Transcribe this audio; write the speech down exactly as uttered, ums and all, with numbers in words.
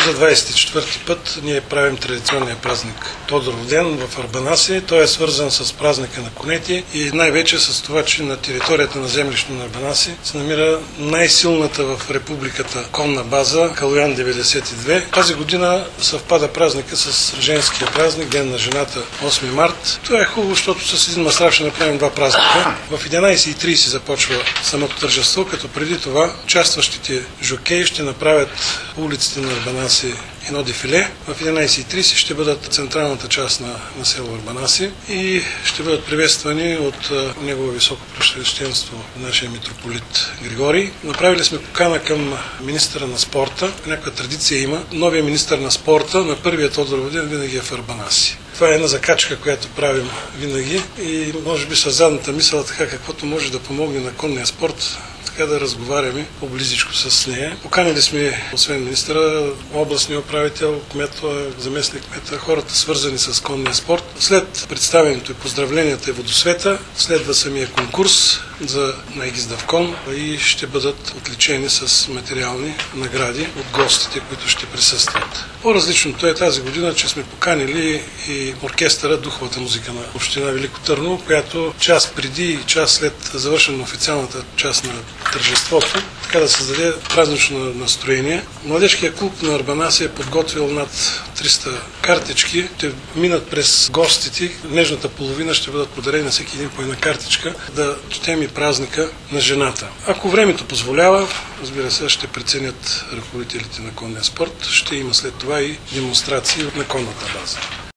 За двадесет и четвърти път ние правим традиционния празник Тодоров ден в Арбанаси. Той е свързан с празника на конете и най-вече с това, че на територията на землището на Арбанаси се намира най-силната в републиката конна база Калоян деветдесет и две. Тази година съвпада празника с женския празник, Ден на жената, осми март. Това е хубаво, защото с един масрав ще направим два празника. В единадесет и тридесет започва самото тържество, като преди това участващите жокеи ще направят улиците на Арбанаси едно дефиле. В единадесет и тридесет ще бъдат централната част на, на село Арбанаси и ще бъдат приветствани от а, негово високо пресвещенство нашия митрополит Григорий. Направили сме покана към министъра на спорта. Някаква традиция има. Новия министър на спорта на първия Тодоров ден винаги е в Арбанаси. Това е една закачка, която правим винаги и може би с задната мисъл така, каквото може да помогне на конния спорт, така да разговаряме по-близичко с нея. Поканили сме, освен министъра, областния управител, кмета, заместник кмета, хората свързани с конния спорт. След представянето и поздравленията и водосвета, следва самия конкурс за най-гизда кон и ще бъдат отличени с материални награди от гостите, които ще присъстват. По-различното е тази година, че сме поканили и оркестъра Духовата музика на община Велико Търново, която час преди и час след завършена на официалната част на тържеството, така да създаде празнично настроение. Младежкият клуб на Арбанаси е подготвил над триста картички. Те минат през гостите. Нежната половина ще бъдат подарени на всеки един по една картичка, да четем и празника на жената. Ако времето позволява, разбира се, ще преценят ръководителите на конния спорт. Ще има след това и демонстрации на конната база.